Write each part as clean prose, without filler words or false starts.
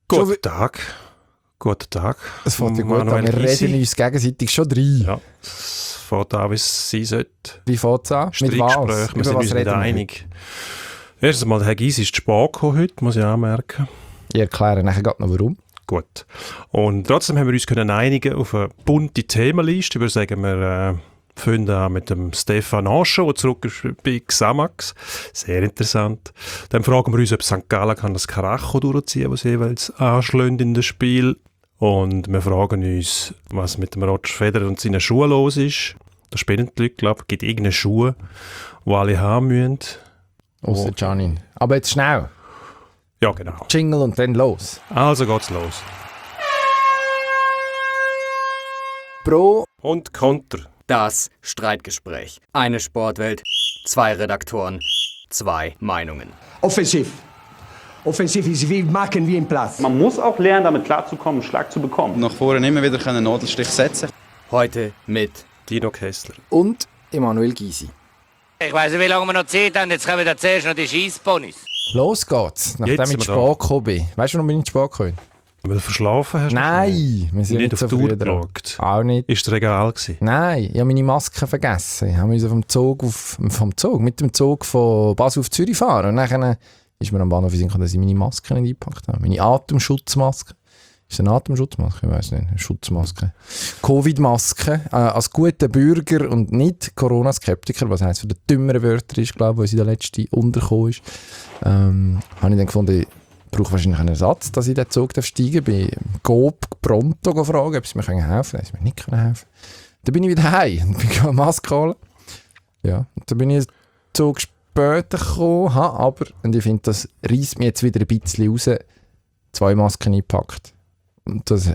Guten Tag. Guten Tag. Es fängt ja gut an. Wir reden uns gegenseitig schon rein. Ja, es fängt an, wie es sein sollte. Wie fängt es an? Mit was? Streitgespräch, wir sind uns nicht einig. Erstens mal, Herr Gysi ist zu spät gekommen heute, muss ich anmerken. Ich erkläre nachher gerade noch warum. Gut. Und trotzdem haben wir uns können einigen auf eine bunte Themenliste. Ich würde sagen, wir fangen an mit dem Stefan Anschau, der zurück ist bei Xamax. Sehr interessant. Dann fragen wir uns, ob St. Gallen kann das Karacho durchziehen, was jeweils anschlägt in das Spiel. Und wir fragen uns, was mit dem Roger Federer und seinen Schuhen los ist. Da spielen die Leute, glaube ich, gibt irgendeine Schuhe, die alle haben müssen. Ausser Janin. Aber jetzt schnell. Ja, genau. Jingle und dann los. Also geht's los. Pro und Konter. Das Streitgespräch. Eine Sportwelt, 2 Redaktoren, 2 Meinungen. Offensiv. Offensiv ist wie machen wie im Platz. Man muss auch lernen, damit klarzukommen, einen Schlag zu bekommen. Nach vorne immer wieder einen Nadelstich setzen. Heute mit Dino Kessler und Emanuel Gysi. Ich weiss nicht, wie lange wir noch Zeit haben. Jetzt kommen wir zuerst noch die Scheissponys. Los geht's, nachdem ich zu spät gekommen bin. Weißt du, warum bin ich zu spät gekommen? Weil du verschlafen hast? Nein, wir sind nicht nicht auf so die Uhr früh dran. geschaut. Auch nicht. Ist das Regal gewesen? Nein, ich habe meine Maske vergessen. Ich musste mit dem Zug von Basel auf Zürich fahren. Und dann ist mir am Bahnhof gekommen, dass ich meine Maske nicht eingepackt habe. Meine Atemschutzmaske. Ist es eine Atemschutzmaske? Ich weiß nicht. Eine Schutzmaske. Covid-Maske. Als guter Bürger und nicht Corona-Skeptiker, was heisst für die dümmeren Wörter ist, glaube ich, wo uns in der letzten untergekommen ist, habe ich dann gefunden, ich brauche wahrscheinlich einen Ersatz, dass ich den Zug steigen darf. Bei Coop Pronto gefragt, ob sie mir helfen können. Sie mir nicht helfen. Dann bin ich wieder heim und bin eine Maske holen. Ja, und dann bin ich einen Zug später gekommen, und ich finde, das reißt mir jetzt wieder ein bisschen raus, 2 Masken eingepackt. Und das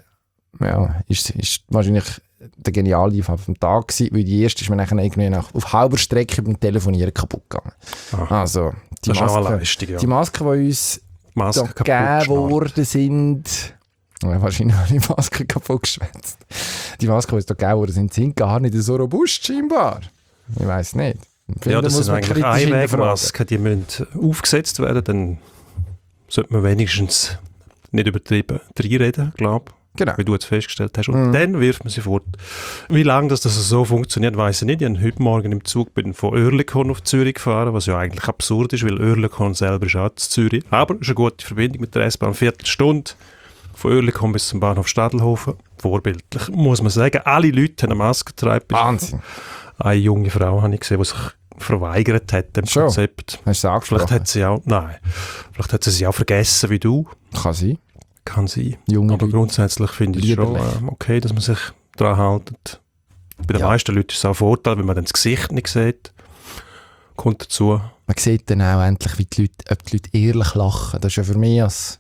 ist wahrscheinlich der geniale Einfall vom Tag gewesen, weil die erste ist mir nachher irgendwie auf halber Strecke beim Telefonieren kaputt gegangen. Aha. Also, die Leistung, Masken, die uns gegeben worden sind, wahrscheinlich habe ich die Masken kaputt geschwätzt. Die Masken, die uns da gegeben worden sind gar nicht so robust scheinbar. Ich weiss nicht. Ja, das sind eigentlich Einwegmasken, die müssen aufgesetzt werden, dann sollte man wenigstens nicht übertrieben reinreden, glaube ich. Genau. Wie du jetzt festgestellt hast. Und dann wirft man sie fort. Wie lange das so funktioniert, weiss ich nicht. Ich bin heute Morgen im Zug von Oerlikon auf Zürich gefahren, was ja eigentlich absurd ist, weil Oerlikon selber ist auch in Zürich. Aber es ist eine gute Verbindung mit der S-Bahn. Eine Viertelstunde von Oerlikon bis zum Bahnhof Stadelhofen. Vorbildlich, muss man sagen. Alle Leute haben eine Maske getragen. Wahnsinn. Eine junge Frau habe ich gesehen, die sich verweigert hat, dem Konzept. Hast du sie angesprochen? Vielleicht hat sie sich auch vergessen, wie du. Kann sein. Kann sein. Junge aber Leute. grundsätzlich finde ich es schon okay, dass man sich daran hält. Bei den meisten Leuten ist es auch ein Vorteil, wenn man dann das Gesicht nicht sieht. Kommt dazu. Man sieht dann auch endlich, ob die Leute ehrlich lachen. Das ist ja für mich als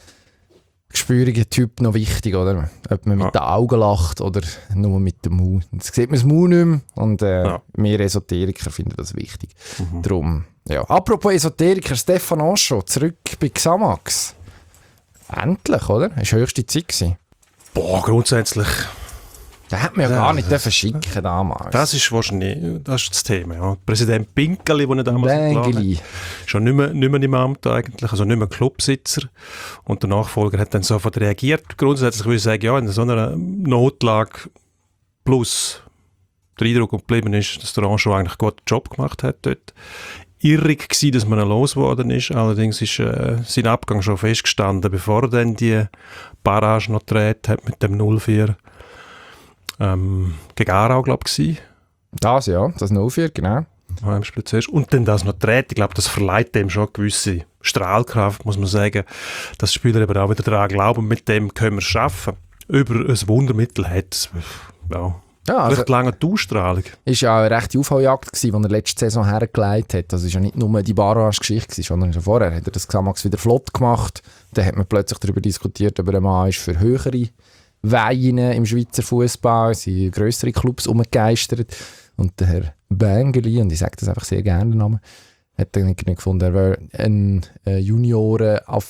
gespüriger Typ noch wichtig, oder? Ob man mit den Augen lacht oder nur mit dem Mund. Jetzt sieht man das Mund nicht mehr und wir Esoteriker finden das wichtig. Drum, ja. Apropos Esoteriker, Stefan Anschau, zurück bei Xamax. Endlich, oder? Das war höchste Zeit gewesen. Boah, grundsätzlich. Den hätte man ja gar nicht schicken damals. Das ist wahrscheinlich das Thema. Ja. Präsident Pinkeli, der damals Pinkeli. Schon nicht mehr im Amt eigentlich, also nicht mehr Clubsitzer. Und der Nachfolger hat dann sofort reagiert. Grundsätzlich würde ich sagen, ja, in so einer Notlage plus der Eindruck geblieben ist, dass der Anschau eigentlich einen guten Job gemacht hat dort. Irrig gewesen, dass man losgeworden ist. Allerdings ist sein Abgang schon festgestanden, bevor er dann die Barrage noch gedreht hat mit dem 0-4 gegen Aarau, glaube ich. Das 0-4, genau. Und dann das noch dreht. Ich glaube, das verleiht dem schon eine gewisse Strahlkraft, muss man sagen. Dass die Spieler eben auch wieder daran glauben, mit dem können wir es schaffen. Über ein Wundermittel hat es, vielleicht lange die Ausstrahlung. Es war ja eine rechte Aufholjagd, die er letzte Saison hergelegt hat. Das war ja nicht nur die Barrage-Geschichte, sondern schon vorher hat er das Xamax wieder flott gemacht. Dann hat man plötzlich darüber diskutiert, ob er ein Mann ist für höhere Weihen im Schweizer Fußball, sind grössere Clubs umgegeistert. Und der Herr Bängeli, und ich sage das einfach sehr gerne, den Namen, hat dann gefunden, er wäre ein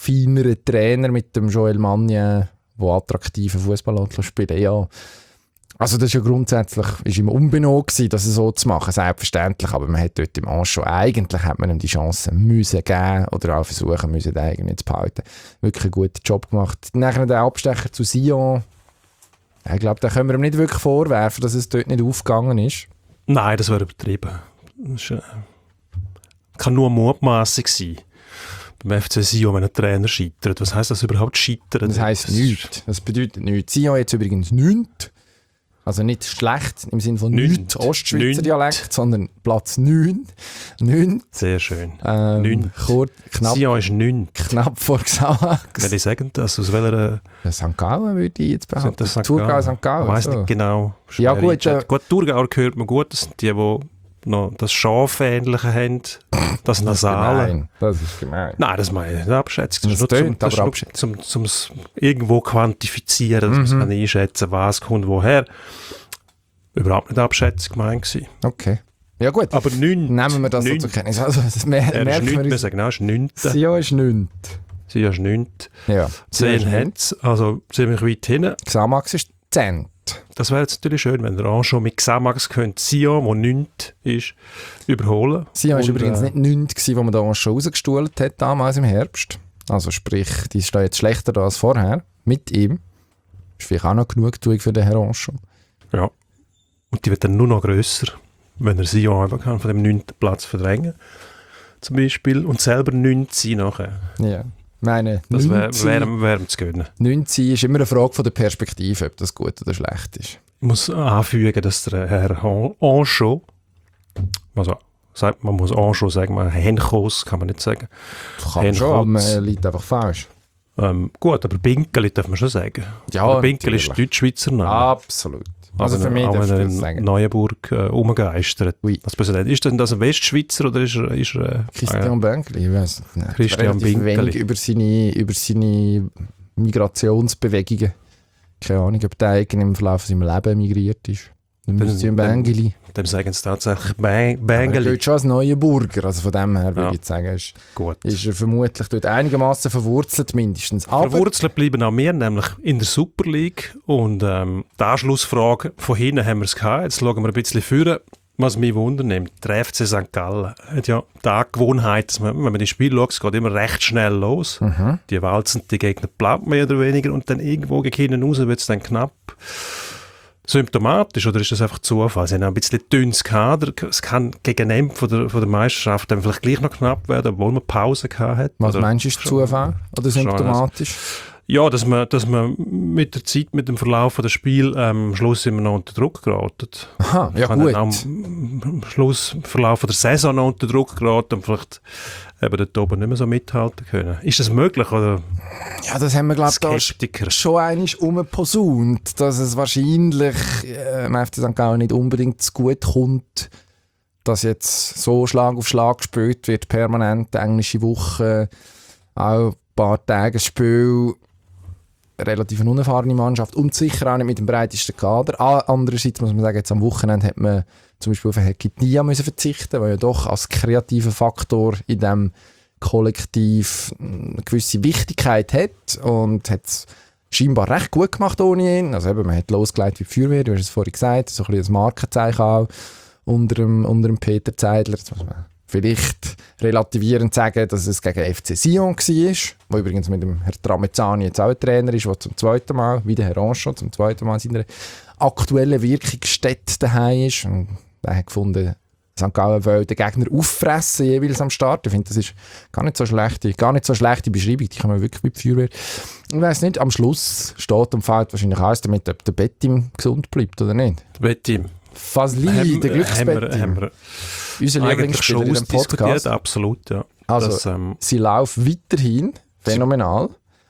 Junioren-affinerer Trainer mit dem Joel Magnin, der attraktiven Fußball spielt. Ja, Also das ist ja grundsätzlich ist ihm unbenommen gewesen, das so zu machen, selbstverständlich, aber man hat dort im Anschluss eigentlich hat man ihm die Chance müssen geben oder auch versuchen müssen, den irgendwie zu behalten. Wirklich einen guten Job gemacht. Nachher der Abstecher zu Sion, ich glaube, da können wir ihm nicht wirklich vorwerfen, dass es dort nicht aufgegangen ist. Nein, das wäre übertrieben. Das ist, kann nur Mutmaßung sein. Beim FC Sion, wenn ein Trainer scheitert. Was heisst das überhaupt, scheitern? Das heisst nichts. Das bedeutet nichts. Sion jetzt übrigens nichts. Also nicht schlecht im Sinne von nichts Ostschweizer Dialekt, sondern Platz 9. Sehr schön. Knapp, Sion ist 9. Knapp vor Xamax. Wenn ich sagen das, aus welcher... St. Gallen würde ich jetzt behaupten. Thurgau, St. Gallen. Ich weiss nicht genau. Ja gut. Gut, Thurgauer hört man gut. Das sind die noch das Schafähnliche haben. Das Nasale. Das ist gemein. Nein, das meine ich nicht abschätzen. Das Das ist nur zum irgendwo quantifizieren, dass man einschätzen kann, was kommt woher. Überhaupt nicht Abschätzung gemeint gewesen. Okay. Ja gut, aber 9. Nehmen wir das so zur Kenntnis. Also, das merken wir sagen, ist 9. Sion ist 9. Sion ist 9. Ja. 10 hat es, also ziemlich weit hinten. Xamax ist 10. Das wäre jetzt natürlich schön, wenn der Anschau mit Xamax könnte Sion, der 9 ist, überholen. Sion war übrigens nicht 9, wo man da schon rausgestuhlt hat, damals im Herbst. Also sprich, die ist da jetzt schlechter als vorher, mit ihm. Ist vielleicht auch noch Genugtuung für den Herrn Anschau. Ja. Und die wird dann nur noch grösser, wenn er Sion einfach kann, von dem 9. Platz verdrängen zum Beispiel, und selber 9 sein nachher. Ja. Meine, das wäre zu gönnen. 19 ist immer eine Frage von der Perspektive, ob das gut oder schlecht ist. Ich muss anfügen, dass der Herr Anschau, also man muss Anschau sagen, Henkos kann man nicht sagen. Kann man schon, aber man liegt einfach falsch. Gut, aber Binkeli darf man schon sagen. Ja, aber Binkeli ist Deutschschweizer Name. Absolut. Also für mich darf ich das sagen. In Neuenburg rumgeistert. Oui. Als Präsident. Ist denn das ein Westschweizer oder ist er Christian Binkeli, ich weiss nicht. Christian Binkeli. Wenig über seine Migrationsbewegungen. Keine Ahnung, ob der im Verlauf seines Lebens migriert ist. Christian Binkeli. Dem sagen sie tatsächlich Er Bengeli. gilt schon als Neuenburger, also von dem her würde ich sagen, ist er vermutlich dort einigermaßen verwurzelt mindestens. Aber verwurzelt bleiben auch wir, nämlich in der Super League. Und die Anschlussfrage von hinten haben wir es gehabt. Jetzt schauen wir ein bisschen führen. Was mich wundernimmt, der FC St. Gallen hat ja die Angewohnheit, dass man, wenn man die Spiele schaut, es geht immer recht schnell los. Die walzen die Gegner platt, mehr oder weniger, und dann irgendwo gegen hinten raus wird es dann knapp. Symptomatisch, oder ist das einfach Zufall? Sie haben ein bisschen dünnes Kader. Es kann gegen Ende von der Meisterschaft dann vielleicht gleich noch knapp werden, obwohl man Pause gehabt hat. Was meinst du, ist Zufall oder symptomatisch? Ja, dass man mit der Zeit, mit dem Verlauf des Spiels am Schluss immer noch unter Druck geraten. Aha, ja gut. Am Schluss, Verlauf der Saison noch unter Druck geraten und vielleicht eben dort oben nicht mehr so mithalten können. Ist das möglich? Oder? Ja, das haben wir, glaube ich, schon einmal umgeposaunt, dass es wahrscheinlich im FC St. Gallen nicht unbedingt zu gut kommt, dass jetzt so Schlag auf Schlag gespielt wird, permanent englische Woche, auch ein paar Tage Spiel, relativ eine unerfahrene Mannschaft und sicher auch nicht mit dem breitesten Kader. Andererseits muss man sagen, jetzt am Wochenende hat man zum Beispiel auf Hekitia müssen verzichten, weil ja doch als kreativer Faktor in diesem Kollektiv eine gewisse Wichtigkeit hat und hat es scheinbar recht gut gemacht ohne ihn. Also eben, man hat losgelegt wie die Feuerwehr, du hast es vorhin gesagt, so ein bisschen ein Markenzeichen auch unter dem Peter Zeidler. Jetzt muss man vielleicht relativierend sagen, dass es gegen FC Sion war, wo übrigens mit dem Herr Tramezzani jetzt auch ein Trainer ist, der zum zweiten Mal, wie der Herr Anschau, zum zweiten Mal in seiner aktuellen Wirkungsstätte daheim ist. Und er hat gefunden, St. Gallen will den Gegner auffressen, jeweils am Start. Ich finde, das ist gar nicht so schlechte Beschreibung, die kann man wirklich mit Feuerwehr. Ich weiss nicht, am Schluss steht und fällt wahrscheinlich alles damit, ob der Bettim gesund bleibt oder nicht. Bettim. Fasli, der Glücksbettim. Haben wir unser Lieblingsspieler in dem Podcast. Absolut, ja. Also, sie läuft weiterhin phänomenal.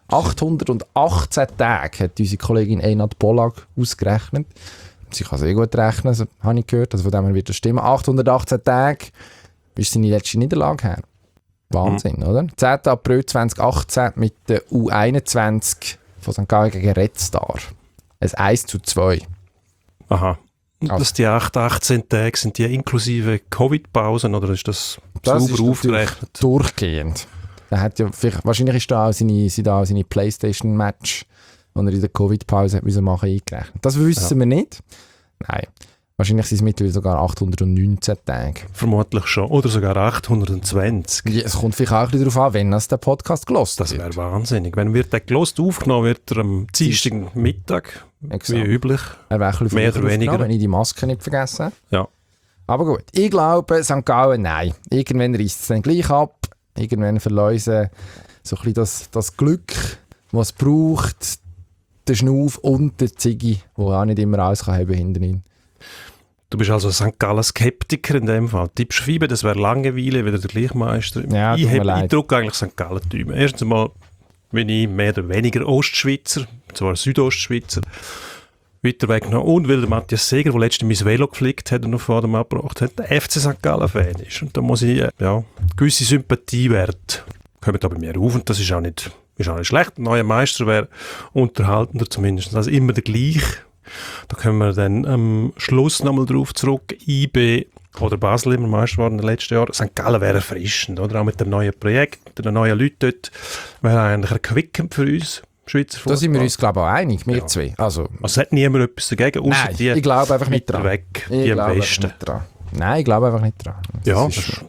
818 Tage hat unsere Kollegin Einat Polak ausgerechnet. Sie kann sehr gut rechnen, so habe ich gehört. Also von dem her wird das stimmen. 818 Tage ist seine letzte Niederlage her. Wahnsinn, oder? 10. April 2018 mit der U21 von St. Gallen gegen Red Star. Ein 1:2. Aha. Dass die 18 Tage sind die inklusive Covid-Pausen oder ist das sauber aufgerechnet? Durchgehend. Wahrscheinlich ist da auch seine PlayStation-Match die er in der Covid-Pause hat müssen machen, eingerechnet. Das wissen wir nicht. Nein. Wahrscheinlich sind es mittlerweile sogar 819 Tage. Vermutlich schon. Oder sogar 820. Ja, es kommt vielleicht auch ein bisschen darauf an, wenn das der Podcast gelost Das wäre wahnsinnig. Wenn der gelost aufgenommen wird, am Dienstag Mittag, wie üblich. Er wäre ein bisschen mehr oder weniger. Wenn ich die Maske nicht vergessen habe. Ja. Aber gut, ich glaube, St. Gallen, nein. Irgendwann reißt es dann gleich ab. Irgendwann verläusen so ein bisschen das Glück, was es braucht, der Schnauf und der Ziggy, der auch nicht immer alles kann haben hinter ihm. Du bist also St. Gallen-Skeptiker in dem Fall. Tippst Fiebe, das wäre Langeweile, wieder der Gleichmeister. Ja, ich drücke eigentlich St. Gallen-Tüme. Erstens einmal bin ich mehr oder weniger Ostschweizer, zwar Südostschweizer, weiter weg noch. Und weil der Matthias Seger, der letztens mein Velo geflickt hat und noch vor dem abgebracht hat, der FC St. Gallen-Fan ist. Und da muss ich gewisse Sympathiewerte kommen da bei mir auf. Und das ist auch nicht schlecht. Ein neuer Meister wäre unterhaltender zumindest. Also immer der gleiche. Da kommen wir dann am Schluss nochmal drauf zurück. IB oder Basel immer Meister geworden in den letzten Jahren. St. Gallen wäre erfrischend, oder? Auch mit dem neuen Projekt, mit den neuen Leuten dort. Wäre eigentlich erquickend für uns Schweizer Fußball. Da sind wir uns, glaube ich, auch einig, wir zwei. Also hat niemand etwas dagegen, außer nein, die ich glaube einfach nicht dran. Weg, die am besten. Nein, ich glaube einfach nicht dran. Ja,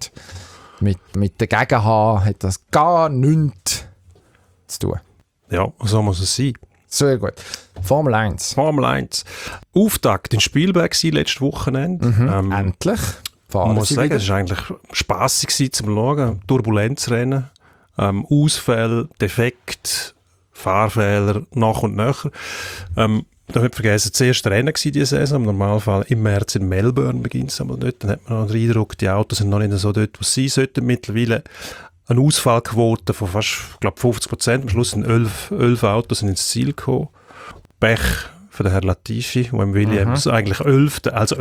mit der Gegenhaar hat das gar nichts zu tun. Ja, so muss es sein. Sehr gut. Formel 1. Formel 1. Auftakt in Spielberg war letztes Wochenende. Endlich. Man muss sagen, es war eigentlich spassig zum Schauen. Turbulenzrennen, Ausfälle, Defekt, Fahrfehler, nach und nach. Da habe ich vergessen, das erste Rennen war diese Saison. Im Normalfall im März in Melbourne beginnt es aber dort. Dann hat man noch den Eindruck, die Autos sind noch nicht so dort, wo sie sollten. Mittlerweile eine Ausfallquote von fast, ich glaube, 50%. Am Schluss sind 11 Autos ins Ziel gekommen. Pech für den Herrn Latifi, der im Williams eigentlich 11.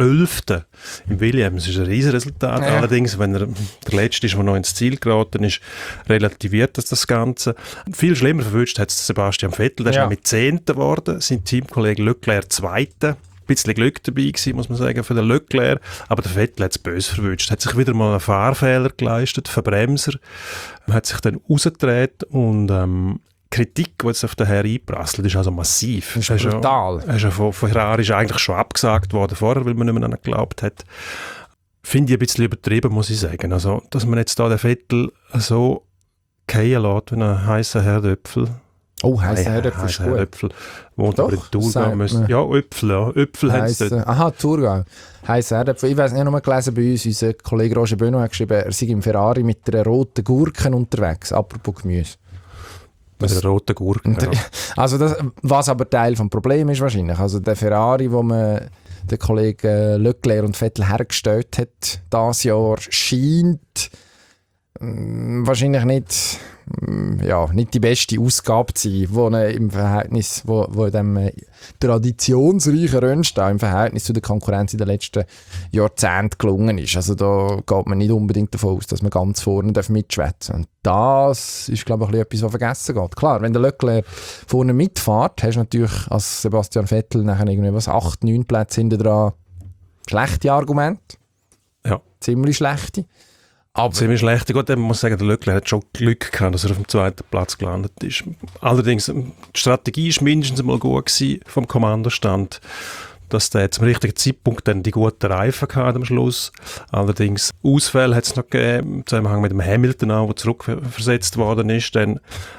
Im Williams ist ein Riesenresultat. Ja. Allerdings, wenn er der Letzte ist, der noch ins Ziel geraten ist, relativiert das Ganze. Viel schlimmer verwünscht hat es Sebastian Vettel. Der ist mit 10. geworden, sein Teamkollege Leclerc 2. Ein bisschen Glück dabei gewesen, muss man sagen, für den Leclerc. Aber der Vettel hat es böse verwünscht. Hat sich wieder mal einen Fahrfehler geleistet, Verbremser. Hat sich dann rausgedreht und Kritik, die jetzt auf den Herrn einprasselt, ist also massiv. Das ist brutal. Er ist ja von Ferrari eigentlich schon abgesagt worden vorher, weil man nicht mehr an ihn geglaubt hat. Finde ich ein bisschen übertrieben, muss ich sagen. Also, dass man jetzt da den Vettel so fallen lässt, wie ein heisser Herdöpfel. Oh, heisser Herdöpfel ist gut. Herdöpfel wohnt aber in Thurgau. Äpfel haben sie dort. Aha, Thurgau. Heisser Herdöpfel. Ich weiss nicht, noch mal gelesen bei uns, unser Kollege Roger Benoit hat geschrieben, er sei im Ferrari mit einer roten Gurke unterwegs, apropos Gemüse. Mit einer roten Gurke, ja. Also das, was aber Teil des Problems ist wahrscheinlich. Also der Ferrari, wo man der Kollege Leclerc und Vettel hergestellt hat, dieses Jahr scheint wahrscheinlich nicht die beste Ausgabe zu sein, wo im Verhältnis, wo in dem traditionsreichen Rennstall im Verhältnis zu der Konkurrenz in den letzten Jahrzehnten gelungen ist. Also da geht man nicht unbedingt davon aus, dass man ganz vorne mitschwätzen darf. Und das ist, glaube ich, etwas, was vergessen geht. Klar, wenn der Leclerc vorne mitfährt, hast du natürlich als Sebastian Vettel nachher irgendwie 8, 9 Plätze hinter dran. Schlechte Argumente. Ja. Ziemlich schlechte. Aber ziemlich schlecht. Gut, man muss sagen, der Leclerc hat schon Glück gehabt, dass er auf dem 2. Platz gelandet ist. Allerdings, die Strategie war mindestens mal gut gewesen vom Kommandostand, dass der zum richtigen Zeitpunkt dann die guten Reifen hatte am Schluss. Allerdings Ausfälle hat es noch gegeben, im Zusammenhang mit dem Hamilton auch, der zurückversetzt worden ist, dann,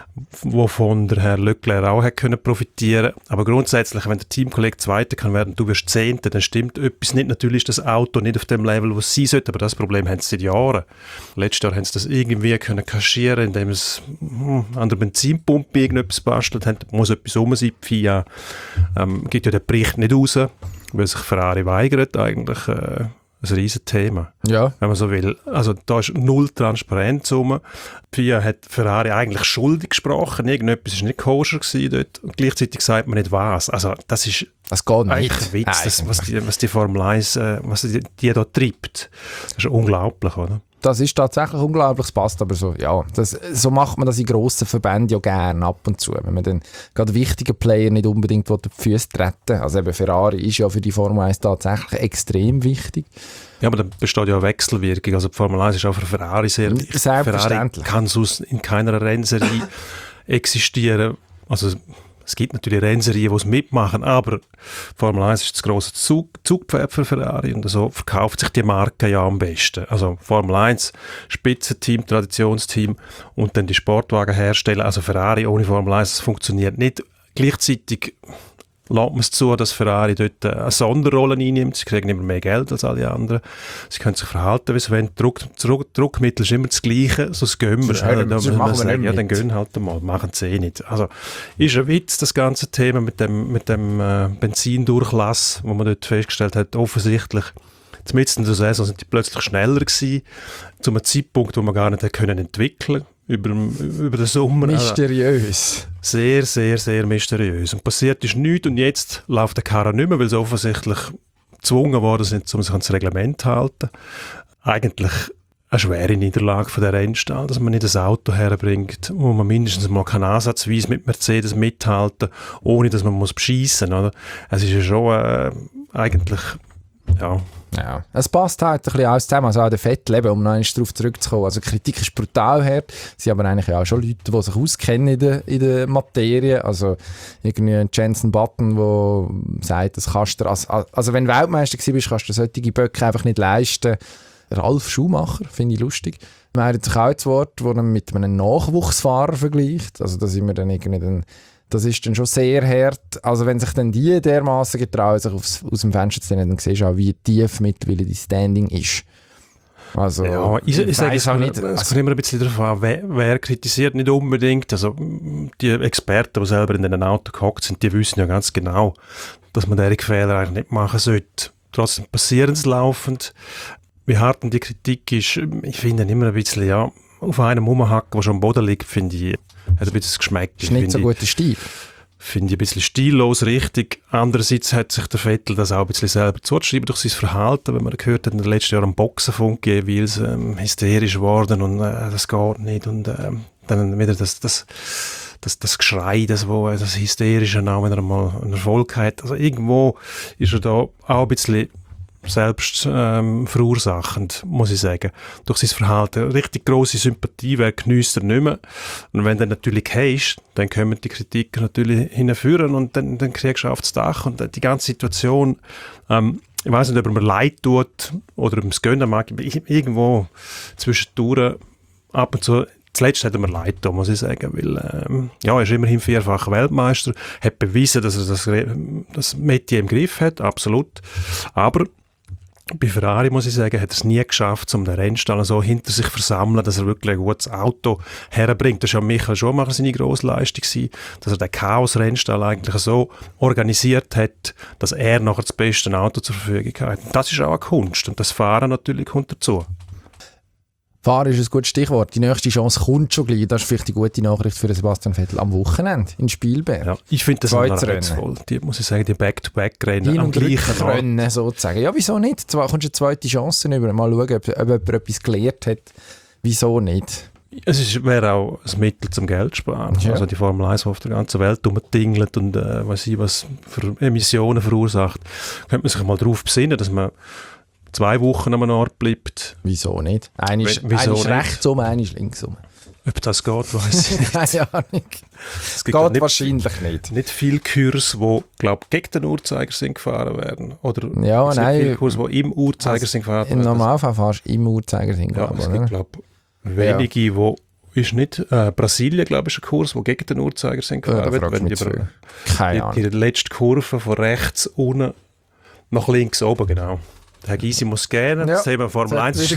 wovon der Herr Leclerc auch hat können profitieren. Aber grundsätzlich, wenn der Teamkollege Zweiter kann werden, du wirst 10., dann stimmt etwas nicht. Natürlich ist das Auto nicht auf dem Level, wo es sein sollte, aber das Problem haben sie seit Jahren. Letztes Jahr haben sie das irgendwie können kaschieren, indem es an der Benzinpumpe irgendetwas bastelt haben. Muss etwas rum sein. Die FIA gibt ja den Bericht nicht raus, weil sich Ferrari weigert eigentlich. Ein riesen Thema, wenn man so will. Also da ist null Transparenz rum. FIA hat Ferrari eigentlich schuldig gesprochen. Irgendetwas war nicht koscher dort. Und gleichzeitig sagt man nicht was. Also das ist eigentlich ein Witz, was die Formel 1, was die da treibt. Das ist unglaublich, oder? Das ist tatsächlich unglaublich, es passt aber so. Ja, so macht man das in grossen Verbänden ja gerne ab und zu. Wenn man dann gerade wichtige Player nicht unbedingt auf die Füße treten. Also eben Ferrari ist ja für die Formel 1 tatsächlich extrem wichtig. Ja, aber da besteht ja eine Wechselwirkung. Also die Formel 1 ist auch für Ferrari sehr wichtig. Ferrari kann sonst in keiner Rennserie existieren. Also Es gibt natürlich Rennserien, die es mitmachen, aber Formel 1 ist das grosse Zugpferd für Ferrari und so verkauft sich die Marke ja am besten. Also Formel 1, Spitzenteam, Traditionsteam und dann die Sportwagenhersteller, also Ferrari ohne Formel 1, das funktioniert nicht. Gleichzeitig lässt man es zu, dass Ferrari dort eine Sonderrolle einnimmt. Sie kriegen immer mehr Geld als alle anderen. Sie können sich verhalten, wie sie wollen. Druckmittel ist immer das Gleiche, so das Gömmer. Dann gehen halt mal, machen sie eh nicht. Also ist ein Witz, das ganze Thema mit dem Benzindurchlass, wo man dort festgestellt hat, offensichtlich mitten in der Saison sind die plötzlich schneller gewesen, zu einem Zeitpunkt, wo man gar nicht können entwickeln über den Sommer. Mysteriös. Sehr, sehr, sehr mysteriös. Und passiert ist nichts und jetzt läuft der Karren nicht mehr, weil sie offensichtlich gezwungen worden sind, um sich ans Reglement zu halten. Eigentlich eine schwere Niederlage von der Rennstall, dass man nicht das Auto herbringt, wo man mindestens mal ansatzweise mit Mercedes mithalten, ohne dass man bescheissen muss. Es ist ja schon eigentlich... Ja, es passt halt ein bisschen alles zusammen. Also auch der Vettel, eben, um noch einmal darauf zurückzukommen. Also die Kritik ist brutal hart. Sie haben eigentlich auch schon Leute, die sich auskennen in der Materie. Also irgendwie ein Jenson Button, der sagt, das kannst du... Also wenn du Weltmeister gewesen bist, kannst du solche Böcke einfach nicht leisten. Ralf Schumacher, finde ich lustig. Man hat sich auch das Wort, das man mit einem Nachwuchsfahrer vergleicht. Also da sind wir dann irgendwie... Das ist dann schon sehr hart. Also wenn sich dann die dermaßen getrauen, sich aus dem Fenster zu sehen, dann siehst du auch, wie tief mittlerweile die Standing ist. Also, ja, ich sage es auch nicht. Es kommt immer ein bisschen darauf an, wer kritisiert nicht unbedingt. Also die Experten, die selber in einem Auto gehockt sind, die wissen ja ganz genau, dass man diese Fehler eigentlich nicht machen sollte. Trotzdem passieren es laufend. Wie hart die Kritik ist, ich finde immer ein bisschen, ja, auf einem rumhacken, der schon am Boden liegt, finde ich, hat ein bisschen das Geschmack. Ist nicht so guter Stil. Finde ich ein bisschen stillos, richtig. Andererseits hat sich der Vettel das auch ein bisschen selber zugeschrieben durch sein Verhalten, wenn man gehört hat, in den letzten Jahren am Boxenfunk jeweils hysterisch geworden und das geht nicht und dann wieder das Geschrei, das Hysterische, auch wenn er mal einen Erfolg hat. Also irgendwo ist er da auch ein bisschen selbst verursachend, muss ich sagen. Durch sein Verhalten. Richtig grosse Sympathie, wer geniesst er nicht mehr. Und wenn du natürlich hast, dann kommen die Kritiker natürlich hinführen und dann kriegst du aufs Dach. Und die ganze Situation, ich weiss nicht, ob er mir leid tut oder ob er es gönnen mag, irgendwo zwischendurch ab und zu. Zuletzt hat er mir leid getan, muss ich sagen, weil er ist immerhin 4-facher Weltmeister, hat bewiesen, dass er das Metier im Griff hat, absolut. Aber bei Ferrari, muss ich sagen, hat er es nie geschafft, um den Rennstall so hinter sich zu versammeln, dass er wirklich ein gutes Auto herbringt. Das war ja Michael Schumacher seine grosse Leistung, dass er den Chaos-Rennstall eigentlich so organisiert hat, dass er nachher das beste Auto zur Verfügung hat. Und das ist auch eine Kunst und das Fahren natürlich kommt dazu. Fahren ist ein gutes Stichwort. Die nächste Chance kommt schon gleich. Das ist vielleicht die gute Nachricht für Sebastian Vettel am Wochenende in Spielberg. Ja, ich finde das reizvoll. Die, muss ich sagen, die Back-to-Back-Rennen Hin- am und gleichen Rennen sozusagen. Ja, wieso nicht? Zwar kommst du eine zweite Chance über. Mal schauen, ob jemand etwas gelernt hat. Wieso nicht? Es wäre auch ein Mittel zum Geld sparen. Ja. Also die Formel 1, die auf der ganzen Welt rumtingelt und was für Emissionen verursacht, könnte man sich mal darauf besinnen, dass man 2 Wochen am Ort bleibt. Wieso nicht? Einer ist rechts um, einer ist links um. Ob das geht, weiss ich nicht. Keine Ahnung. Es gibt Geht wahrscheinlich nicht. Nicht viele Kurs, die, glaube gegen den Uhrzeigersinn gefahren werden. Oder ja, es nein. Nicht viele Kurs, die im Uhrzeigersinn gefahren werden. Im Normalfall fährst du im Uhrzeigersinn. Ja, es gibt, glaube wenige, wo ist nicht Brasilien, glaube ich, ist ein Kurs, wo gegen den Uhrzeigersinn gefahren wird. Wenn die letzte Kurve von rechts unten nach links oben, genau. Herr Gysi muss gerne. Ja, das Thema Formel 1 ist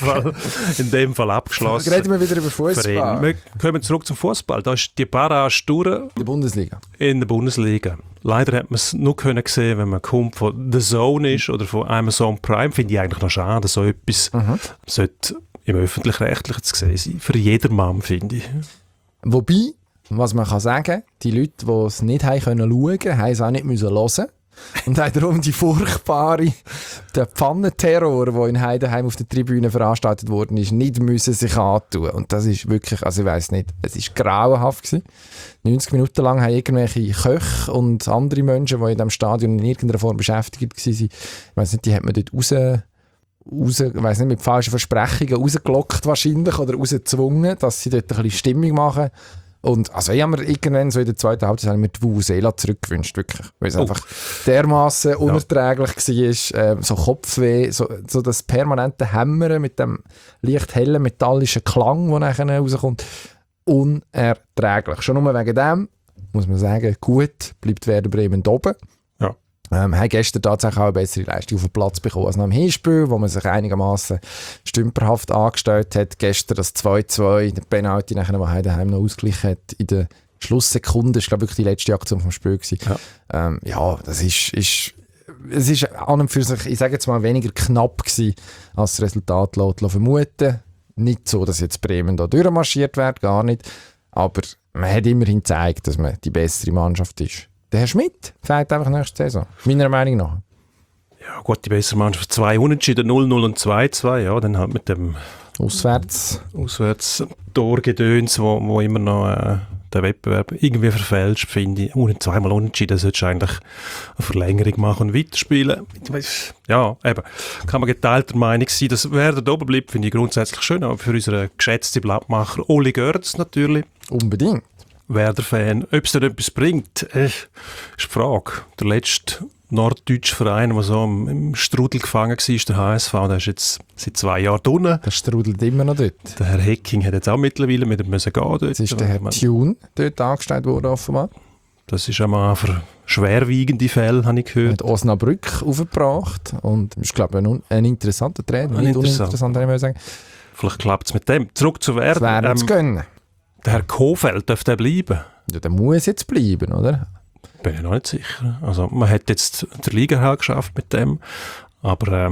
in dem Fall abgeschlossen. Reden wir wieder über Fußball. Wir kommen zurück zum Fußball. Da ist die Barrage durch. In der Bundesliga. In der Bundesliga. Leider hat man es nur sehen, wenn man kommt von The Zone ist oder von Amazon Prime. Finde ich eigentlich noch schade. So etwas sollte im Öffentlich-Rechtlichen zu sehen sein. Für jedermann, finde ich. Wobei, was man kann sagen, die Leute, die es nicht schauen können, haben es auch nicht hören. Und haben darum die furchtbare Pfannenterror, der in Heidenheim auf der Tribüne veranstaltet worden ist, nicht müssen sich antun. Und das ist wirklich, also ich weiss nicht, es war grauenhaft gewesen. 90 Minuten lang haben irgendwelche Köche und andere Menschen, die in diesem Stadion in irgendeiner Form beschäftigt waren, ich weiss nicht, die hat man dort ich weiss nicht, mit falschen Versprechungen rausgelockt wahrscheinlich oder rausgezwungen, dass sie dort ein bisschen Stimmung machen. Und also ich habe mir irgendwann so in der zweiten Halbzeit habe ich mir die Vuvuzela zurückgewünscht, wirklich. Weil es einfach dermaßen unerträglich war, so Kopfweh, so das permanente Hämmern mit dem leicht hellen metallischen Klang, der nachher rauskommt. Unerträglich. Schon nur wegen dem, muss man sagen, gut, bleibt Werder Bremen oben. Ja. Haben gestern tatsächlich auch eine bessere Leistung auf den Platz bekommen als nach dem Hinspiel, wo man sich einigermaßen stümperhaft angestellt hat. Gestern das 2-2, der Penalty, nachher, der Heidenheim noch ausgeglichen hat in der Schlusssekunde. Das war, glaube ich, wirklich die letzte Aktion vom Spiel gewesen. Ja, das ist es ist an und für sich, ich sage jetzt mal, weniger knapp gewesen, als das Resultat lässt vermuten. Nicht so, dass jetzt Bremen da durchmarschiert wird, gar nicht. Aber man hat immerhin gezeigt, dass man die bessere Mannschaft ist. Der Herr Schmidt fehlt einfach nächste Saison, meiner Meinung nach. Ja gut, die bessere Mannschaft. 2 Unentschieden, 0-0 und 2-2. Ja, dann halt mit dem Auswärts-Torgedöns, wo immer noch den Wettbewerb irgendwie verfälscht, finde ich. Zweimal Unentschieden, solltest du eigentlich eine Verlängerung machen und weiterspielen. Ja, eben. Kann man geteilter Meinung sein, dass Werder da oben bleibt, finde ich grundsätzlich schön. Aber für unseren geschätzten Blattmacher Oli Görz natürlich. Unbedingt. Werder-Fan. Ob es denn etwas bringt, ist die Frage. Der letzte norddeutsche Verein, der so im Strudel gefangen war, ist der HSV. Der ist jetzt seit 2 Jahren drinnen. Der strudelt immer noch dort. Der Herr Hecking hat jetzt auch mittlerweile mit ihm gehen dort. Jetzt ist der Herr Thune dort angestellt worden, offenbar. Das ist einmal für schwerwiegende Fälle, habe ich gehört. Hat Osnabrück aufgebracht und ist, glaube ich, ein interessanter Trainer. Nicht uninteressant, würde ich sagen. Vielleicht klappt es mit dem. Zurück zu Werder. Das wäre zu gönnen. Der Herr Kofeld, darf der bleiben? Ja, der muss jetzt bleiben, oder? Bin ich noch nicht sicher. Also man hat jetzt der Liga hergeschafft mit dem, aber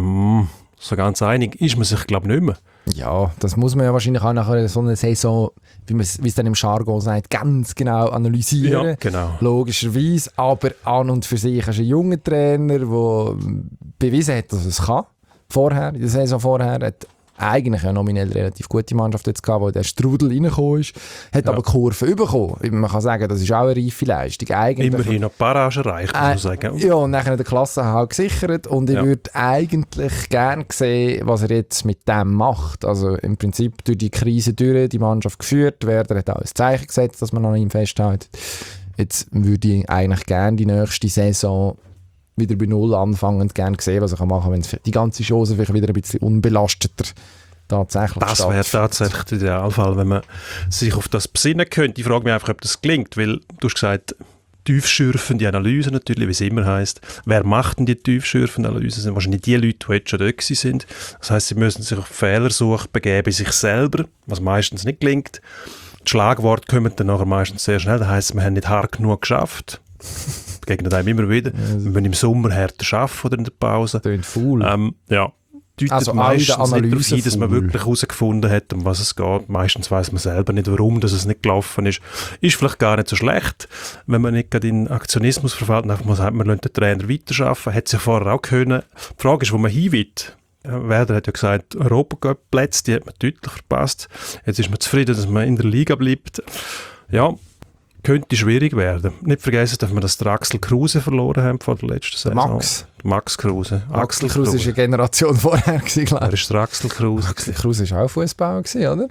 so ganz einig ist man sich, glaube ich, nicht mehr. Ja, das muss man ja wahrscheinlich auch nach so einer Saison, wie es dann im Jargon sagt, ganz genau analysieren. Ja, genau. Logischerweise, aber an und für sich ist ein junger Trainer, der bewiesen hat, dass er es kann. In der Saison vorher hat eigentlich eine nominell relativ gute Mannschaft jetzt gehabt, wo der Strudel reingekommen ist, hat aber Kurven bekommen. Man kann sagen, das ist auch eine reife Leistung. Eigentlich immerhin noch Barrage erreicht, muss man sagen. Ja, und nachher der Klassenerhalt gesichert und ich würde eigentlich gerne sehen, was er jetzt mit dem macht. Also im Prinzip durch die Krise durch, die Mannschaft geführt, Werder hat auch ein Zeichen gesetzt, dass man an ihm festhält. Jetzt würde ich eigentlich gerne die nächste Saison wieder bei Null anfangen und gerne sehen, was er machen kann, wenn die ganze Chance vielleicht wieder ein bisschen unbelasteter tatsächlich Das wäre tatsächlich der Idealfall, wenn man sich auf das besinnen könnte. Ich frage mich einfach, ob das gelingt, weil du hast gesagt, tiefschürfende Analyse natürlich, wie es immer heisst. Wer macht denn die tiefschürfende Analyse? Das sind wahrscheinlich die Leute, die jetzt schon dort sind. Das heisst, sie müssen sich auf Fehlersuche begeben bei sich selber, was meistens nicht gelingt. Die Schlagworte kommen dann nachher meistens sehr schnell. Das heisst, wir haben nicht hart genug geschafft. Begegnet einem immer wieder. Wir müssen im Sommer härter arbeiten oder in der Pause. Tönt faul. Ja. Deutet Also meistens nicht darauf Analyse ein, dass man wirklich herausgefunden hat, um was es geht. Meistens weiss man selber nicht, warum dass es nicht gelaufen ist. Ist vielleicht gar nicht so schlecht, wenn man nicht gerade in Aktionismus verfällt und einfach mal sagt, man lässt den Trainer weiterarbeiten. Hätte es ja vorher auch können. Die Frage ist, wo man hin will. Werder hat ja gesagt, Europacup-Plätze, die hat man deutlich verpasst. Jetzt ist man zufrieden, dass man in der Liga bleibt. Ja, könnte schwierig werden. Nicht vergessen, dass wir das Axel Kruse verloren haben vor der letzten Saison. Max Kruse. Axel Kruse war eine Generation vorher, glaube ich. Er ist der Axel Kruse. Axel Kruse war auch Fußballer, oder?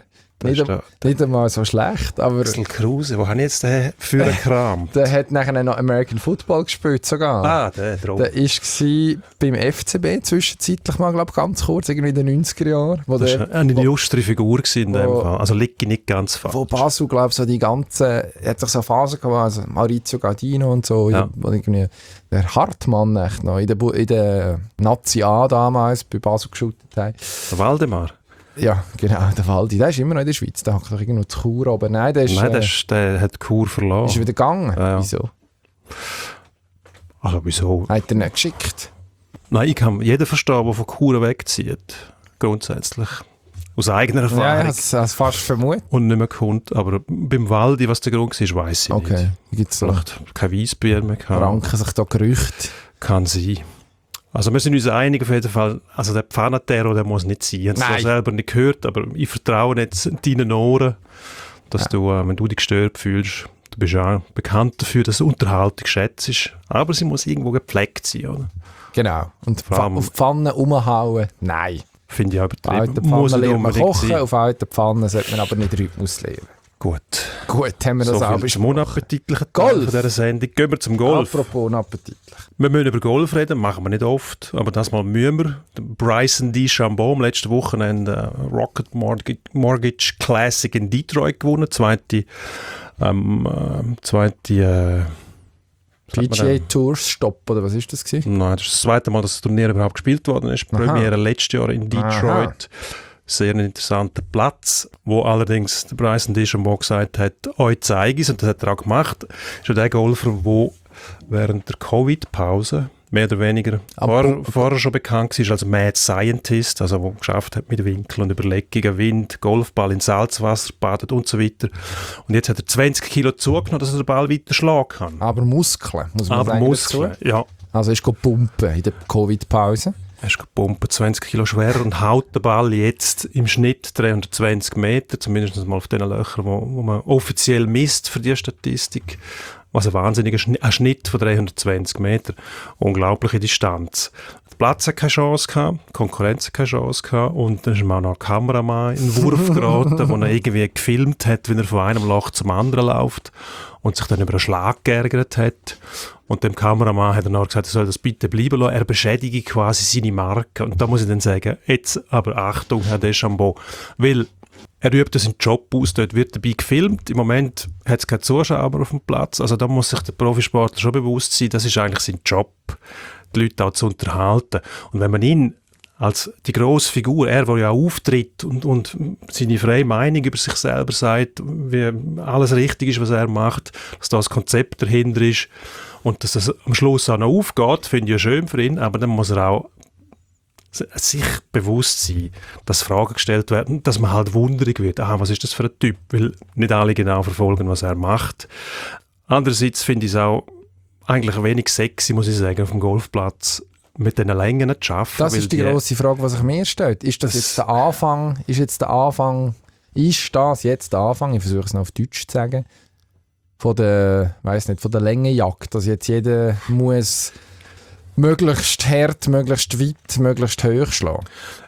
Nicht einmal so schlecht, aber... Axel Kruse, wo habe ich jetzt den für einen Kram? Der hat nachher noch American Football gespielt sogar. Ah, der drauf. Der war beim FCB zwischenzeitlich mal, glaube ich, ganz kurz, irgendwie in den 90er Jahren. Das war eine illustre Figur in dem Fall. Also liege ich nicht ganz falsch. Wo Basel, glaube ich, so die ganze... Er hat sich so eine Phase gehabt, also Maurizio Gardino und so, Ja. irgendwie der Hartmann echt noch, in der Nazi A damals bei Basel geschootet hat. Der Waldemar? Ja, genau, der Waldi, der ist immer noch in der Schweiz, der hat doch irgendwo zu Chur oben. Nein, der hat Chur verloren. Ist wieder gegangen. Ja. Wieso? Also wieso? Hat er nicht geschickt? Nein, ich kann jeden verstehen, der von Chur wegzieht. Grundsätzlich. Aus eigener Erfahrung. Ja, ich habe es fast vermutet. Und nicht mehr kommt. Aber beim Waldi, was der Grund war, weiss ich Okay, nicht. gibt's so. Vielleicht kein Weissbier mehr gehabt. Ranken sich da Gerüchte. Kann sein. Also wir sind uns einig auf jeden Fall, also der Pfannaterror, der muss nicht sein. Ich habe es zwar selber nicht gehört, aber ich vertraue jetzt deinen Ohren, dass du, wenn du dich gestört fühlst, du bist ja bekannt dafür, dass Unterhaltung schätzt, aber sie muss irgendwo gepflegt sein, oder? Genau. Und Vor allem- auf Pfannen rumhauen? Nein. Finde ich auch Auf alten übertrieben. Muss Pfannen nicht lernt man unbedingt kochen, sein. auf alten Pfannen sollte man aber nicht Rhythmus lernen. Gut, haben wir das so auch viel zum besprochen. unappetitlichen Teil Golf. von dieser Sendung. Gehen wir zum Golf. Apropos unappetitlich. Wir müssen über Golf reden, machen wir nicht oft, aber das mal müssen wir. Der Bryson DeChambeau am letzten Wochenende Rocket Mortgage Classic in Detroit gewonnen. Zweite PGA Tours Stopp, oder was ist das gewesen? Nein, das ist das zweite Mal, dass das Turnier überhaupt gespielt worden ist. Aha. Premiere letztes Jahr in Detroit. Sehr ein interessanter Platz, wo allerdings der Bryson DeChambeau gesagt hat, euch zeige ich es, und das hat er auch gemacht. Ist ja der Golfer, der während der Covid-Pause mehr oder weniger vorher schon bekannt war als Mad Scientist, also der geschafft hat mit Winkel und Überlegungen, Wind, Golfball in Salzwasser badet und so weiter. Und jetzt hat er 20 Kilo zugenommen, dass er den Ball weiter schlagen kann. Aber Muskeln, muss man Aber sagen. Muskeln, dazu. ja. Also ist gepumpt in der Covid-Pause. Er ist gepumpt, 20 Kilo schwerer und haut den Ball jetzt im Schnitt 320 Meter, zumindest mal auf den Löchern, wo man offiziell misst für die Statistik. Was ein wahnsinniger Schnitt von 320 Meter. Unglaubliche Distanz. Der Platz hat keine Chance gehabt, die Konkurrenz hat keine Chance gehabt, und dann ist ihm auch noch ein Kameramann in den Wurf geraten, wo er irgendwie gefilmt hat, wie er von einem Loch zum anderen läuft und sich dann über einen Schlag geärgert hat. Und dem Kameramann hat er noch gesagt, er soll das bitte bleiben lassen. Er beschädige quasi seine Marke. Und da muss ich dann sagen, jetzt aber Achtung, Herr DeChambeau, weil er übt seinen Job aus, dort wird dabei gefilmt. Im Moment hat es keine Zuschauer auf dem Platz. Also da muss sich der Profisportler schon bewusst sein, das ist eigentlich sein Job, die Leute auch zu unterhalten. Und wenn man ihn als die grosse Figur, er, der ja auch auftritt und seine freie Meinung über sich selber sagt, wie alles richtig ist, was er macht, dass da das Konzept dahinter ist und dass das am Schluss auch noch aufgeht, finde ich ja schön für ihn, aber dann muss er auch sich bewusst sein, dass Fragen gestellt werden, dass man halt wunderig wird, was ist das für ein Typ, weil nicht alle genau verfolgen, was er macht. Andererseits finde ich es auch eigentlich wenig sexy, muss ich sagen, auf dem Golfplatz mit diesen Längen zu arbeiten. Das ist die grosse Frage, die sich mir stellt. Ist das jetzt der Anfang, ist das jetzt der Anfang, ich versuche es noch auf Deutsch zu sagen, von der Längenjagd, dass jetzt jeder muss möglichst hart, möglichst weit, möglichst hoch schlagen?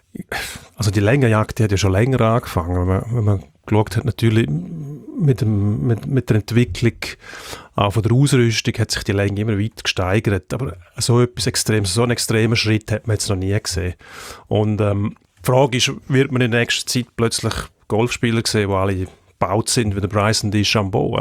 Also die Längenjagd, die hat ja schon länger angefangen. Wenn man geschaut hat, natürlich mit der Entwicklung auch von der Ausrüstung hat sich die Länge immer weiter gesteigert. Aber so einen extremen Schritt hat man jetzt noch nie gesehen. Und die Frage ist, wird man in der nächsten Zeit plötzlich Golfspieler sehen, die alle gebaut sind wie der Bryson DeChambeau,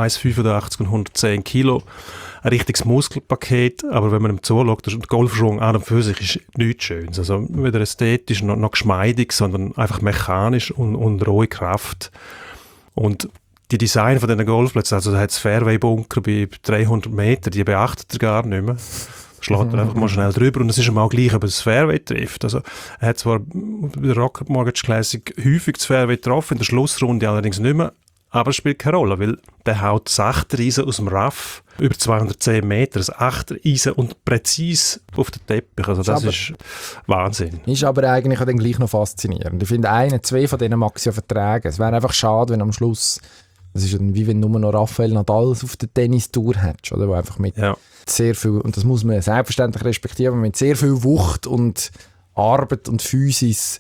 1,85 und 110 Kilo, ein richtiges Muskelpaket, aber wenn man ihm zuschaut, der Golfschwung an und für sich ist nichts Schönes. Also weder ästhetisch noch geschmeidig, sondern einfach mechanisch und rohe Kraft. Und die Design von diesen Golfplätzen, also da hat es Fairway-Bunker bei 300 Meter, die beachtet er gar nicht mehr. Schlägt er einfach mal schnell drüber und es ist ihm auch gleich, ob er das Fairway trifft. Also er hat zwar bei der Rocket Mortgage Classic häufig das Fairway getroffen, in der Schlussrunde allerdings nicht mehr, aber es spielt keine Rolle, weil der haut das Achtereisen aus dem Rough über 210 Meter, das Achtereisen und präzise auf den Teppich. Also das ist Wahnsinn. Ist aber eigentlich auch dann gleich noch faszinierend. Ich finde, 2 von denen mag es ja vertragen. Es wäre einfach schade, wenn am Schluss, das ist dann wie wenn du nur noch Rafael Nadal auf der Tennistour hättest, oder? Wo einfach mit sehr viel, und das muss man selbstverständlich respektieren, mit sehr viel Wucht und Arbeit und Physis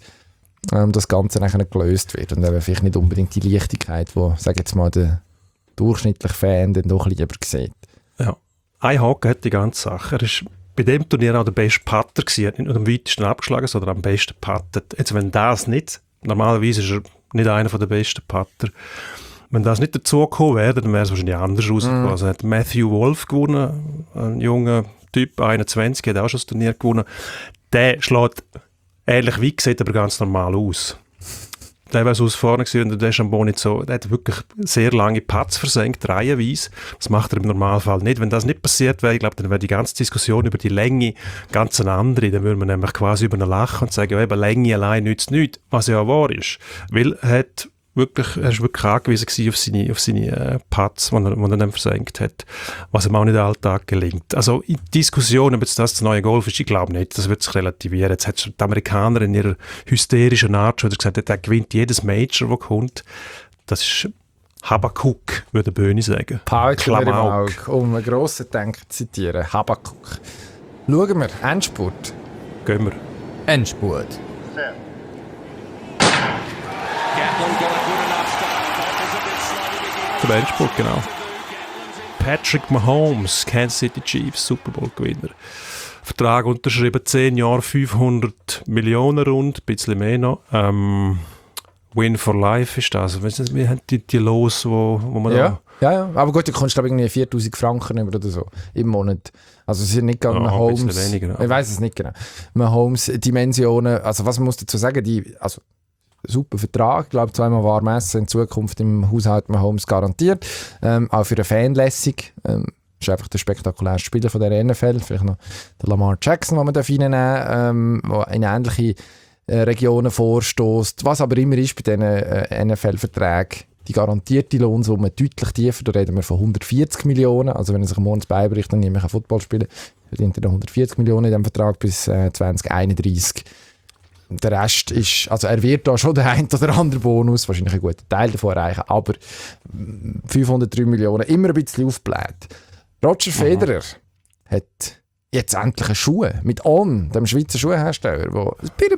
das Ganze nachher gelöst wird. Und eben vielleicht nicht unbedingt die Leichtigkeit, die, sage jetzt mal, der durchschnittliche Fan dann doch lieber sieht. Ja, ein Haken hat die ganze Sache. Er ist bei dem Turnier auch der beste Putter gewesen. Er hat nicht nur am weitesten abgeschlagen, sondern am besten puttet. Jetzt, wenn das nicht, normalerweise ist er nicht einer der besten Putter, wenn das nicht dazu gekommen wäre, dann wäre es wahrscheinlich anders rausgekommen. Also hat Matthew Wolf gewonnen, ein junger Typ, 21, hat auch schon das Turnier gewonnen. Der schlägt ähnlich weit, sieht aber ganz normal aus. Der wäre so aus vorne gewesen, und der Deschambeau nicht so, der hat wirklich sehr lange Putts versenkt, reihenweise. Das macht er im Normalfall nicht. Wenn das nicht passiert wäre, ich glaube, dann wäre die ganze Diskussion über die Länge ganz eine andere. Dann würde man nämlich quasi über ihn lachen und sagen, eben, Länge allein nützt nichts, was ja auch wahr ist. Weil er ist wirklich angewiesen auf seine Putts, die er dann versenkt hat, was ihm auch nicht alltag gelingt. Also in Diskussionen, ob jetzt das neue Golf ist, ich glaube nicht, das wird sich relativieren. Jetzt hat die Amerikaner in ihrer hysterischen Art schon gesagt, er gewinnt jedes Major, das kommt. Das ist Habakuk, würde Böhni sagen. Klamauk. Um einen grossen Denker zu zitieren, Habakuk. Schauen wir, Endspurt. Gehen wir. Endspurt. Gamble going good enough start. Offers a bit slow. Für den Endspurt, genau. Patrick Mahomes, Kansas City Chiefs, Super Bowl-Gewinner. Vertrag unterschrieben, 10 Jahre, 500 Millionen rund, ein bisschen mehr noch. Win for Life ist das. Weißt du, wir haben die Los, wo man ja. Aber gut, du kannst glaube ich irgendwie 4'000 Franken nehmen oder so im Monat. Also es ist nicht gerade Mahomes. Weniger, ich weiß es nicht genau. Mahomes Dimensionen, also was man muss dazu sagen, super Vertrag, ich glaube 2-mal warm essen in Zukunft im Haushalt Mahomes garantiert. Auch für eine Fanlässig. Ist einfach der spektakulärste Spieler von der NFL. Vielleicht noch der Lamar Jackson, den man reinnehmen darf, der in ähnliche Regionen vorstoßt. Was aber immer ist bei diesen NFL-Verträgen, die garantierte Lohnsumme deutlich tiefer. Da reden wir von 140 Millionen. Also wenn er sich morgen beibringt, dann nehme ich Football spielen, verdient er 140 Millionen in diesem Vertrag bis 2031. Der Rest ist, also er wird da schon den einen oder anderen Bonus, wahrscheinlich einen guten Teil davon erreichen, aber 503 Millionen immer ein bisschen aufgebläht. Roger Federer hat jetzt endlich eine Schuhe mit On, dem Schweizer Schuhhersteller, der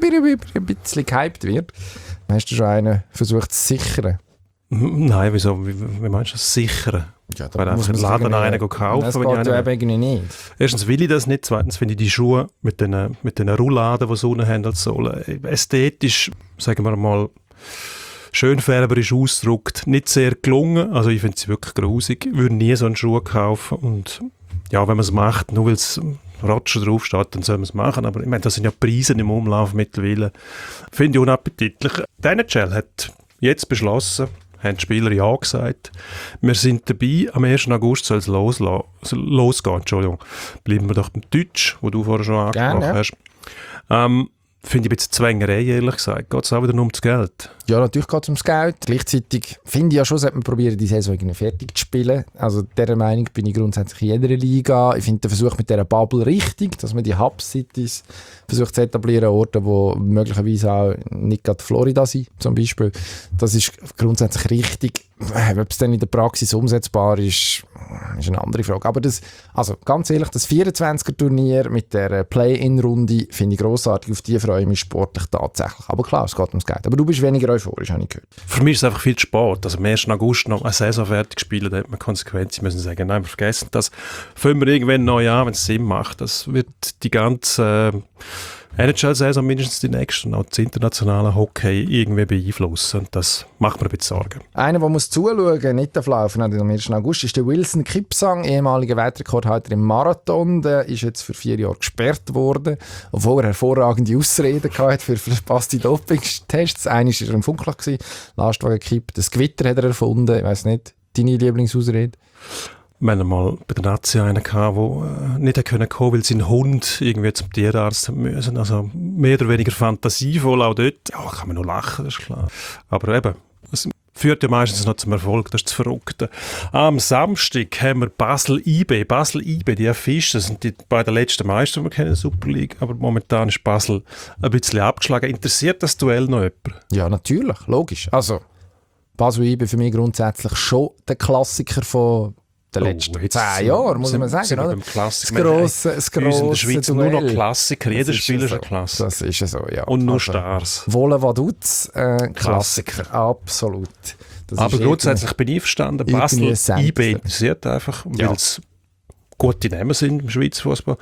ein bisschen gehypt wird. Hast du schon einen versucht zu sichern? Nein, wieso? Wie meinst du das sichern? Ja, weil einfach einen Laden einen kaufen. Das geht ja irgendwie nicht. Erstens will ich das nicht, zweitens finde ich die Schuhe mit den Rouladen, die Sonne haben als Sohle, ästhetisch, sagen wir mal, schönfärberisch ausgedrückt, nicht sehr gelungen. Also ich finde sie wirklich grusig. Ich würde nie so einen Schuh kaufen. Und ja, wenn man es macht, nur weil es Roger draufsteht, dann soll man es machen. Aber ich meine, das sind ja Preise im Umlauf mittlerweile. Finde ich unappetitlich. Die NHL hat jetzt beschlossen, haben die Spieler ja gesagt, wir sind dabei, am 1. August soll es losgehen. Entschuldigung. Bleiben wir doch beim Deutsch, wo du vorher schon angesprochen hast. Finde ich ein bisschen Zwängerei, ehrlich gesagt. Geht es auch wieder nur ums Geld? Ja, natürlich geht es ums Geld. Gleichzeitig finde ich ja schon, sollte man probieren, die Saison irgendwie fertig zu spielen. Also dieser Meinung bin ich grundsätzlich in jeder Liga. Ich finde den Versuch mit dieser Bubble richtig, dass man die Hub-Cities versucht zu etablieren, Orte, wo möglicherweise auch nicht gerade Florida sind, zum Beispiel. Das ist grundsätzlich richtig. Ob es dann in der Praxis umsetzbar ist eine andere Frage. Aber also ganz ehrlich, das 24er-Turnier mit der Play-In-Runde finde ich grossartig. Auf die freue ich mich sportlich tatsächlich. Aber klar, es geht ums Geld. Aber du bist weniger euphorisch, habe ich gehört. Für mich ist es einfach viel zu spät. Also am 1. August noch eine Saison fertig spielen, da hat man Konsequenzen. Müssen sagen, nein, wir vergessen das. Fangen wir irgendwann neu an, wenn es Sinn macht. Das wird die ganze NHL-Saison, mindestens die nächste, und auch das internationale Hockey irgendwie beeinflussen. Und das macht mir ein bisschen Sorgen. Einer, der muss zuschauen, nicht auflaufen am 1. August, ist der Wilson Kipsang, ehemaliger Weltrekordhalter im Marathon. Der ist jetzt für 4 Jahre gesperrt worden, obwohl er hervorragende Ausreden hatte für verpasste Dopingtests. Einer war er im Funkloch, Lastwagen gekippt, das Gewitter hat er erfunden. Ich weiss nicht, deine Lieblingsausrede? Wir hatten mal bei der Nazi einen gehabt, der nicht kommen konnte, weil sein Hund irgendwie zum Tierarzt musste. Also mehr oder weniger fantasievoll auch dort. Ja, kann man nur lachen, das ist klar. Aber eben, es führt ja meistens noch zum Erfolg, das ist das Verrückte. Am Samstag haben wir Basel-IB. Basel-IB, die Fische, das sind die beiden letzten Meister, die wir kennen in der Super League. Aber momentan ist Basel ein bisschen abgeschlagen. Interessiert das Duell noch jemand? Ja, natürlich, logisch. Also, Basel-IB für mich grundsätzlich schon der Klassiker von den letzten 10 Jahren, muss man sagen. Oder? Das grosse in der Schweiz Duell. Nur noch Klassiker. Jeder Spieler ist so. ein Klassiker. Das ist ja so, ja. Und nur Stars. Wolle Vaduz, Klassiker. Absolut. Das aber grundsätzlich bin ich einverstanden. Basel IB interessiert einfach, weil es gute Namen sind im Schweizer Fußball.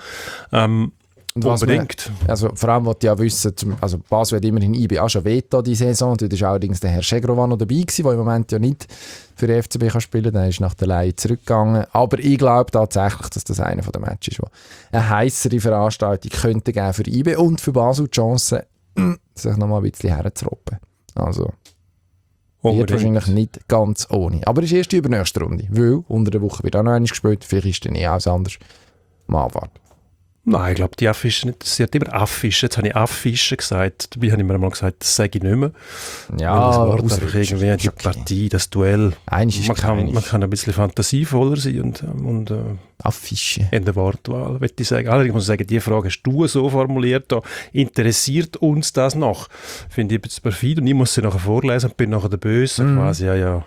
Unbedingt. Vor allem, was ich ja wissen, also Basel hat immerhin IB auch schon Veto diese Saison. Dort war allerdings der Herr Schegrovan noch dabei gewesen, der im Moment ja nicht für die FCB kann spielen kann. Der ist nach der Leihe zurückgegangen. Aber ich glaube tatsächlich, dass das einer der Matches ist, wo eine heissere Veranstaltung könnte geben für IB und für Basel die Chance, sich noch mal ein bisschen herzuroppen. Also wird wahrscheinlich nicht ganz ohne. Aber es ist erst die übernächste Runde, weil unter der Woche wird auch noch einmal gespielt. Vielleicht ist dann alles anders. Mal abwarten. Nein, ich glaube, die Affischen nicht. Sie hat immer Affischen. Jetzt habe ich Affischen gesagt. Dabei habe ich mir einmal gesagt, das sage ich nicht mehr. Ja, das Wort einfach irgendwie die Partie, das Duell. Man kann ein bisschen fantasievoller sein und Affische. In der Wortwahl, würde ich sagen. Allerdings muss ich sagen, die Frage hast du so formuliert. Da interessiert uns das noch? Finde ich ein bisschen perfid. Und ich muss sie nachher vorlesen und bin nachher der Böse. Quasi, ja.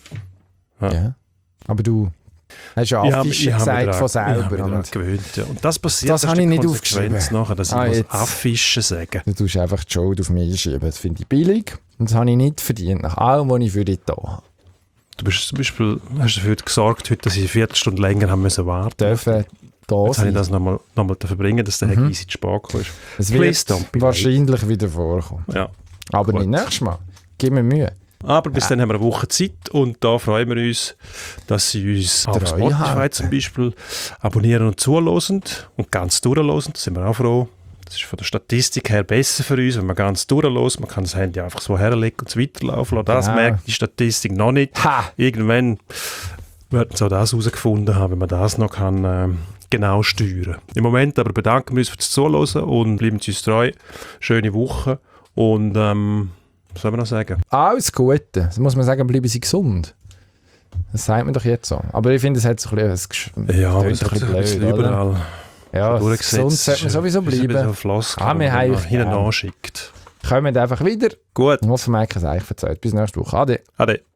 Aber du hast ja Affische gesagt von selber. Ich habe mich gewöhnt, ja. Und das passiert, das habe ich nicht aufgeschrieben. Nachher, dass ich Affische sagen. Du tust einfach die Schuld auf mich schieben. Das finde ich billig. Und das habe ich nicht verdient, nach allem, was ich für dich da habe. Du bist zum Beispiel, hast dafür gesorgt, heute, dass ich eine Viertelstunde länger haben müssen warten. Dürfen da Jetzt habe ich sein. das nochmal verbringen, dass der Herr Gysi zu spät gekommen ist. Es Please don't wird be wahrscheinlich wieder vorkommen. Ja. Aber Gut. nicht nächstes Mal. Gib mir Mühe. Aber bis dann haben wir eine Woche Zeit und da freuen wir uns, dass Sie uns auf Spotify halten. zum Beispiel abonnieren und zuhören und ganz durchhören. Da sind wir auch froh. Das ist von der Statistik her besser für uns, wenn man ganz durchhört. Man kann das Handy einfach so herlegen und es weiterlaufen lassen. Das Genau. merkt die Statistik noch nicht. Ha! Irgendwann werden sie auch das herausgefunden haben, wenn man das noch kann, genau steuern. Im Moment aber bedanken wir uns fürs Zuhören und bleiben Sie uns treu. Schöne Woche und was soll man noch sagen? Alles Gute. Das muss man sagen, bleiben Sie gesund. Das sagt man doch jetzt so. Aber ich finde, es hat so ein bisschen... Ja, aber das es ist hat ein ein bisschen bisschen blöd, oder? überall Ja, durchgesetzt. gesund sollte man sowieso Das ist ein bleiben. bisschen Floskel, Ah, wir die haben man euch hinten gern. anschickt. Kommt einfach wieder. Gut, Ich hoffe, wir haben es euch erzählt. Bis nächste Woche. Ade. ade.